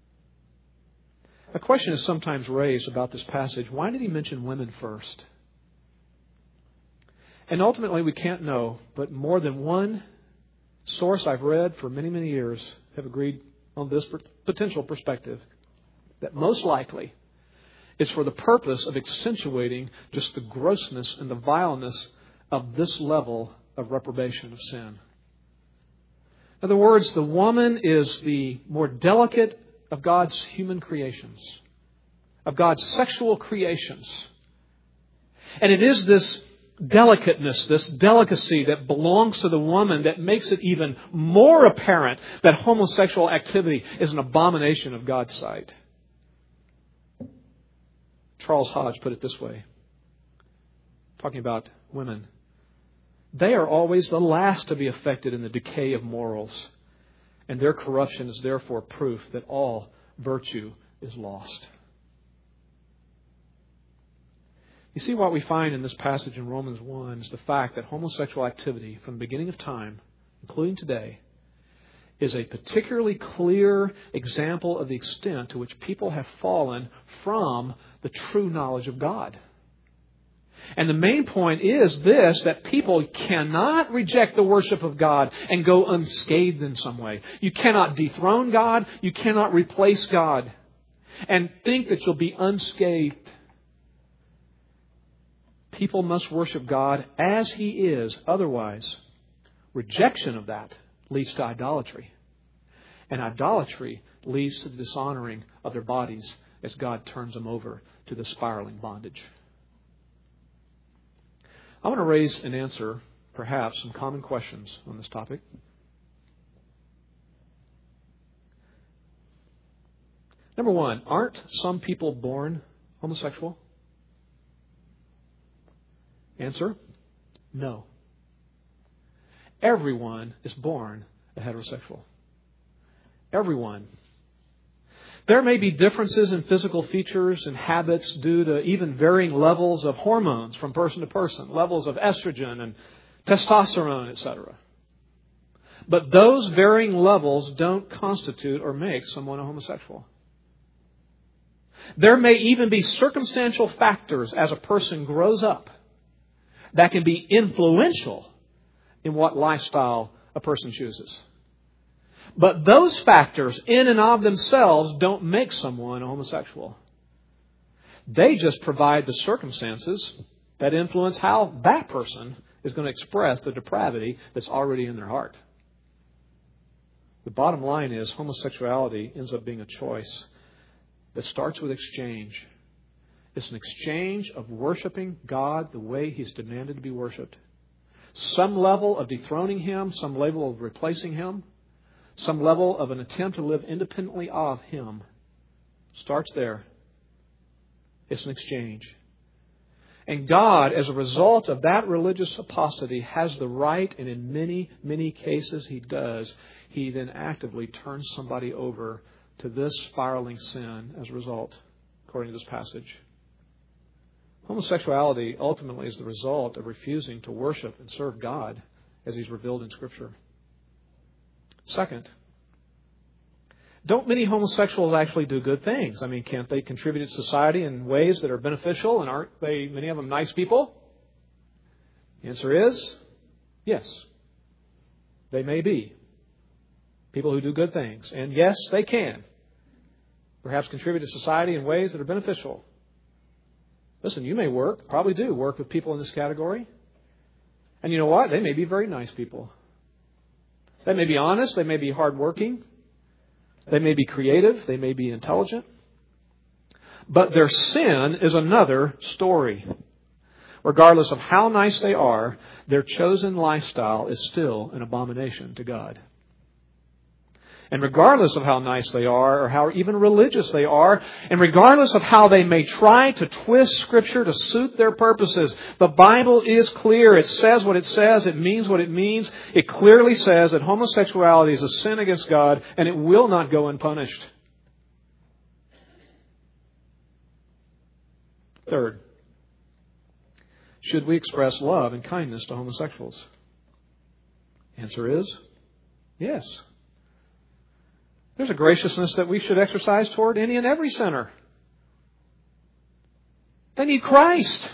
A question is sometimes raised about this passage. Why did he mention women first? And ultimately we can't know, but more than one source I've read for many, many years have agreed on this potential perspective, that most likely it's for the purpose of accentuating just the grossness and the vileness of this level of reprobation of sin. In other words, the woman is the more delicate of God's human creations, of God's sexual creations. And it is this delicateness, this delicacy that belongs to the woman that makes it even more apparent that homosexual activity is an abomination of God's sight. Charles Hodge put it this way, talking about women. They are always the last to be affected in the decay of morals, and their corruption is therefore proof that all virtue is lost. You see, what we find in this passage in Romans 1 is the fact that homosexual activity from the beginning of time, including today, is a particularly clear example of the extent to which people have fallen from the true knowledge of God. And the main point is this, that people cannot reject the worship of God and go unscathed in some way. You cannot dethrone God. You cannot replace God and think that you'll be unscathed. People must worship God as He is. Otherwise, rejection of that leads to idolatry. And idolatry leads to the dishonoring of their bodies as God turns them over to the spiraling bondage. I want to raise and answer, perhaps, some common questions on this topic. Number one, aren't some people born homosexual? Answer, no. Everyone is born a heterosexual. Everyone. There may be differences in physical features and habits due to even varying levels of hormones from person to person, levels of estrogen and testosterone, etc. But those varying levels don't constitute or make someone a homosexual. There may even be circumstantial factors as a person grows up that can be influential in what lifestyle a person chooses. But those factors in and of themselves don't make someone a homosexual. They just provide the circumstances that influence how that person is going to express the depravity that's already in their heart. The bottom line is homosexuality ends up being a choice that starts with exchange. It's an exchange of worshiping God the way He's demanded to be worshipped. Some level of dethroning Him, some level of replacing Him, some level of an attempt to live independently of Him. Starts there. It's an exchange. And God, as a result of that religious apostasy, has the right, and in many, many cases He does, He then actively turns somebody over to this spiraling sin as a result, according to this passage. Homosexuality ultimately is the result of refusing to worship and serve God as He's revealed in Scripture. Second, don't many homosexuals actually do good things? I mean, can't they contribute to society in ways that are beneficial, and aren't they, many of them, nice people? The answer is yes. They may be people who do good things. And yes, they can perhaps contribute to society in ways that are beneficial. Listen, you may probably do work with people in this category. And you know what? They may be very nice people. They may be honest. They may be hardworking. They may be creative. They may be intelligent. But their sin is another story. Regardless of how nice they are, their chosen lifestyle is still an abomination to God. And regardless of how nice they are, or how even religious they are, and regardless of how they may try to twist Scripture to suit their purposes, the Bible is clear. It says what it says. It means what it means. It clearly says that homosexuality is a sin against God, and it will not go unpunished. Third, should we express love and kindness to homosexuals? Answer is yes. There's a graciousness that we should exercise toward any and every sinner. They need Christ.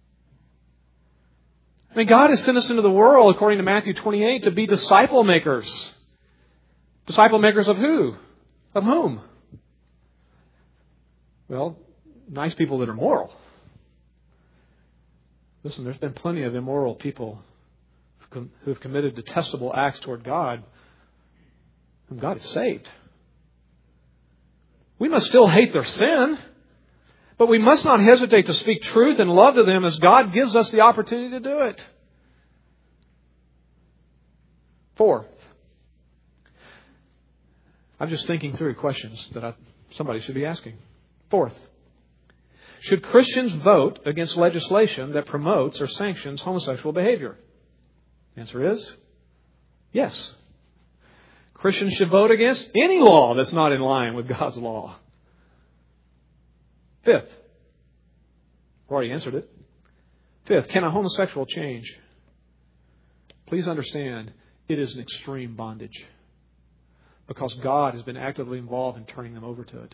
I mean, God has sent us into the world, according to Matthew 28, to be disciple makers. Disciple makers of who? Of whom? Well, nice people that are moral. Listen, there's been plenty of immoral people who have committed detestable acts toward God, whom God has saved. We must still hate their sin, but we must not hesitate to speak truth and love to them as God gives us the opportunity to do it. Fourth, I'm just thinking through questions that somebody should be asking. Fourth, should Christians vote against legislation that promotes or sanctions homosexual behavior? The answer is yes. Christians should vote against any law that's not in line with God's law. Fifth, I've already answered it. Fifth, can a homosexual change? Please understand, it is an extreme bondage because God has been actively involved in turning them over to it.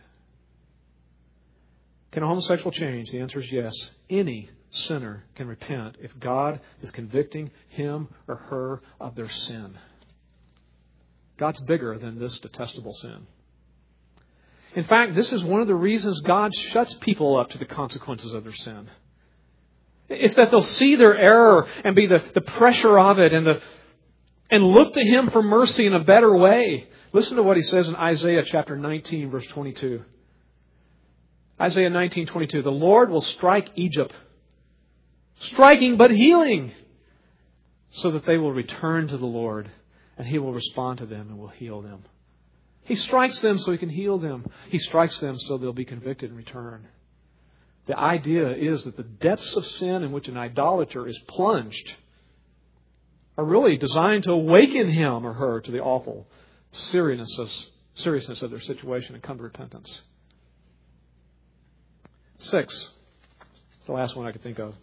Can a homosexual change? The answer is yes. Any sinner can repent if God is convicting him or her of their sin. God's bigger than this detestable sin. In fact, this is one of the reasons God shuts people up to the consequences of their sin. It's that they'll see their error and be the pressure of it and look to Him for mercy in a better way. Listen to what He says in Isaiah chapter 19, verse 22. Isaiah 19:22. The Lord will strike Egypt, striking but healing, so that they will return to the Lord, and He will respond to them and will heal them. He strikes them so He can heal them. He strikes them so they'll be convicted and return. The idea is that the depths of sin in which an idolater is plunged are really designed to awaken him or her to the awful seriousness of their situation and come to repentance. 6, the last one I could think of.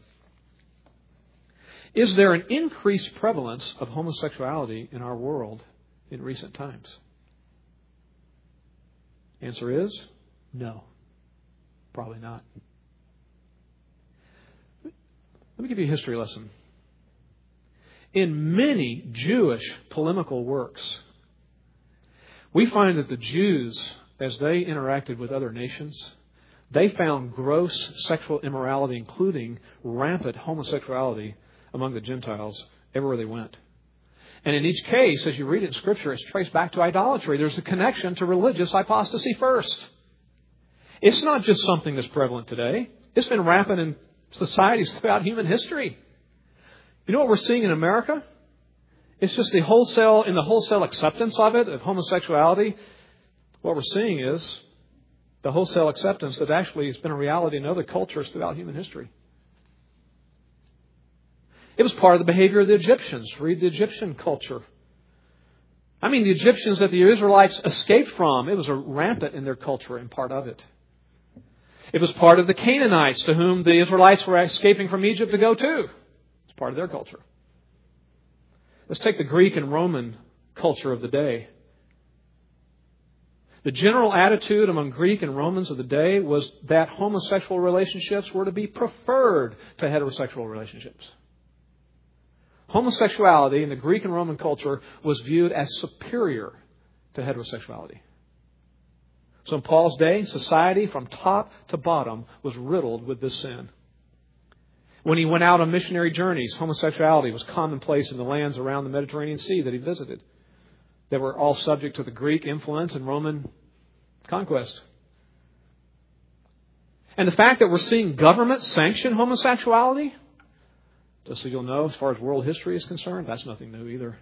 Is there an increased prevalence of homosexuality in our world in recent times? Answer is no. Probably not. Let me give you a history lesson. In many Jewish polemical works, we find that the Jews, as they interacted with other nations, they found gross sexual immorality, including rampant homosexuality among the Gentiles everywhere they went. And in each case, as you read it in Scripture, it's traced back to idolatry. There's a connection to religious apostasy first. It's not just something that's prevalent today. It's been rampant in societies throughout human history. You know what we're seeing in America? It's just the wholesale acceptance of it, of homosexuality. What we're seeing is the wholesale acceptance that actually has been a reality in other cultures throughout human history. It was part of the behavior of the Egyptians. Read the Egyptian culture. I mean, the Egyptians that the Israelites escaped from, it was rampant in their culture and part of it. It was part of the Canaanites to whom the Israelites were escaping from Egypt to go to. It's part of their culture. Let's take the Greek and Roman culture of the day. The general attitude among Greek and Romans of the day was that homosexual relationships were to be preferred to heterosexual relationships. Homosexuality in the Greek and Roman culture was viewed as superior to heterosexuality. So in Paul's day, society from top to bottom was riddled with this sin. When he went out on missionary journeys, homosexuality was commonplace in the lands around the Mediterranean Sea that he visited. They were all subject to the Greek influence and Roman conquest. And the fact that we're seeing government sanction homosexuality, just so you'll know, as far as world history is concerned, that's nothing new either.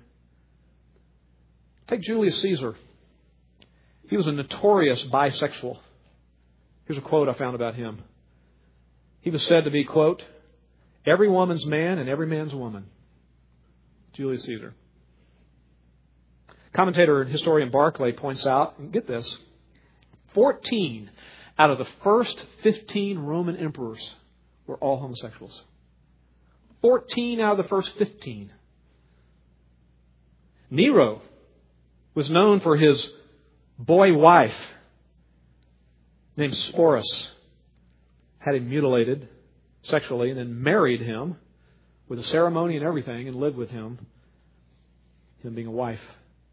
Take Julius Caesar. He was a notorious bisexual. Here's a quote I found about him. He was said to be, quote, every woman's man and every man's woman. Julius Caesar. Commentator and historian Barclay points out, and get this, 14 out of the first 15 Roman emperors were all homosexuals. 14 out of the first 15. Nero was known for his boy wife named Sporus had him mutilated sexually and then married him with a ceremony and everything and lived with him being a wife.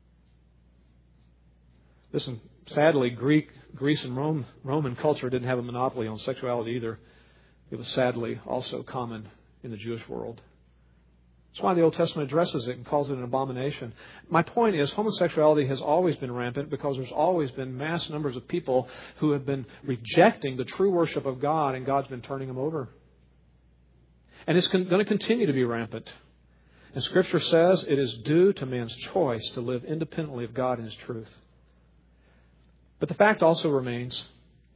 Listen, sadly, Greece and Roman culture didn't have a monopoly on sexuality either. It was sadly also common in the Jewish world. That's why the Old Testament addresses it and calls it an abomination. My point is, homosexuality has always been rampant because there's always been mass numbers of people who have been rejecting the true worship of God, and God's been turning them over. And it's going to continue to be rampant. And Scripture says it is due to man's choice to live independently of God and His truth. But the fact also remains,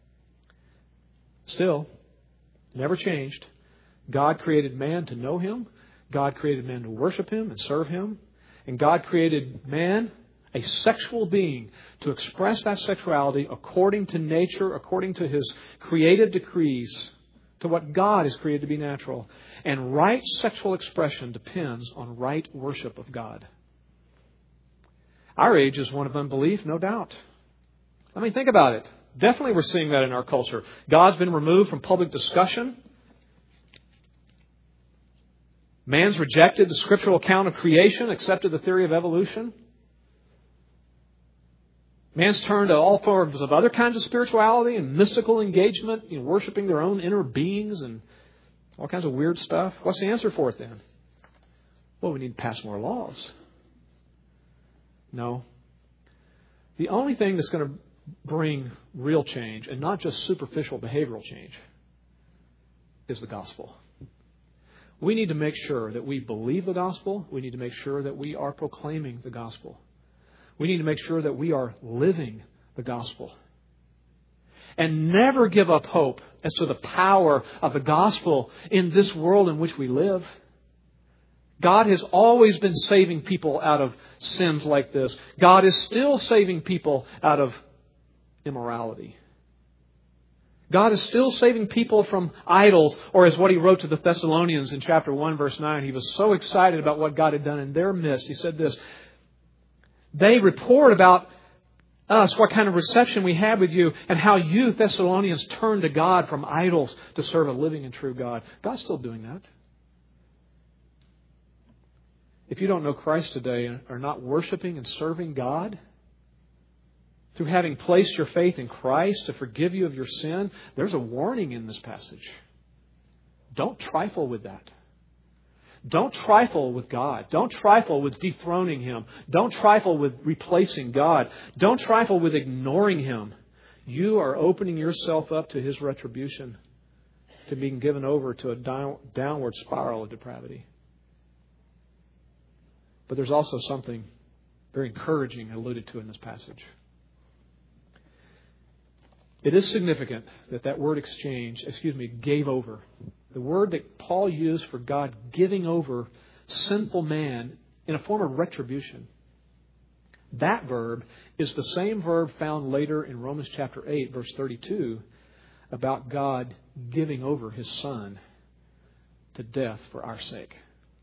still, never changed. God created man to know Him. God created man to worship Him and serve Him. And God created man, a sexual being, to express that sexuality according to nature, according to His creative decrees, to what God has created to be natural. And right sexual expression depends on right worship of God. Our age is one of unbelief, no doubt. I mean, think about it. Definitely we're seeing that in our culture. God's been removed from public discussion. Man's rejected the scriptural account of creation, accepted the theory of evolution. Man's turned to all forms of other kinds of spirituality and mystical engagement, worshiping their own inner beings and all kinds of weird stuff. What's the answer for it then? Well, we need to pass more laws. No. The only thing that's going to bring real change, and not just superficial behavioral change, is the gospel. We need to make sure that we believe the gospel. We need to make sure that we are proclaiming the gospel. We need to make sure that we are living the gospel. And never give up hope as to the power of the gospel in this world in which we live. God has always been saving people out of sins like this. God is still saving people out of immorality. God is still saving people from idols, or as what he wrote to the Thessalonians in chapter 1, verse 9. He was so excited about what God had done in their midst. He said this, they report about us, what kind of reception we had with you, and how you, Thessalonians, turned to God from idols to serve a living and true God. God's still doing that. If you don't know Christ today and are not worshiping and serving God, through having placed your faith in Christ to forgive you of your sin, there's a warning in this passage. Don't trifle with that. Don't trifle with God. Don't trifle with dethroning Him. Don't trifle with replacing God. Don't trifle with ignoring Him. You are opening yourself up to His retribution, to being given over to a downward spiral of depravity. But there's also something very encouraging alluded to in this passage. It is significant that word gave over. The word that Paul used for God giving over sinful man in a form of retribution. That verb is the same verb found later in Romans chapter 8, verse 32, about God giving over His Son to death for our sake.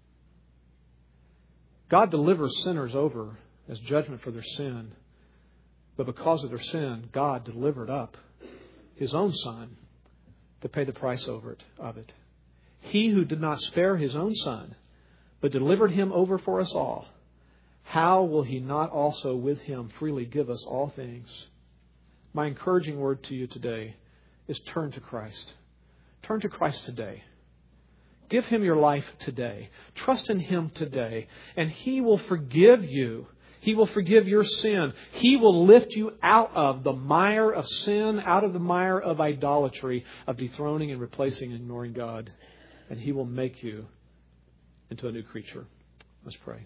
God delivers sinners over as judgment for their sin. But because of their sin, God delivered up His own Son to pay the price of it. He who did not spare His own Son, but delivered Him over for us all, how will He not also with Him freely give us all things? My encouraging word to you today is turn to Christ. Turn to Christ today. Give Him your life today. Trust in Him today. And He will forgive you. He will forgive your sin. He will lift you out of the mire of sin, out of the mire of idolatry, of dethroning and replacing and ignoring God. And He will make you into a new creature. Let's pray.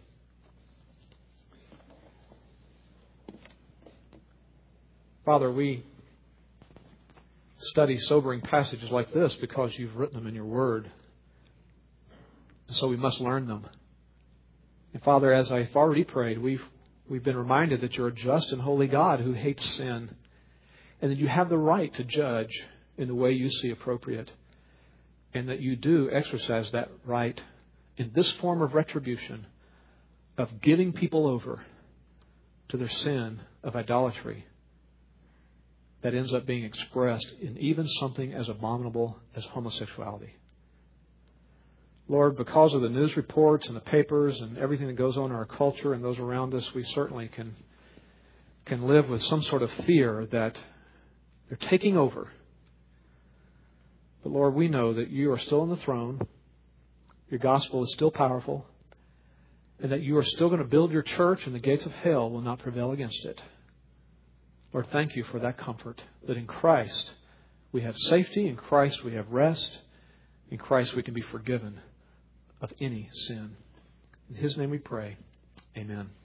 Father, we study sobering passages like this because You've written them in Your Word. And so we must learn them. And Father, as I've already prayed, we've been reminded that You're a just and holy God who hates sin, and that You have the right to judge in the way You see appropriate, and that You do exercise that right in this form of retribution, of giving people over to their sin of idolatry that ends up being expressed in even something as abominable as homosexuality. Lord, because of the news reports and the papers and everything that goes on in our culture and those around us, we certainly can live with some sort of fear that they're taking over. But Lord, we know that you are still on the throne, your gospel is still powerful, and that you are still going to build your church and the gates of hell will not prevail against it. Lord, thank you for that comfort, that in Christ we have safety, in Christ we have rest, in Christ we can be forgiven of any sin. In His name we pray. Amen.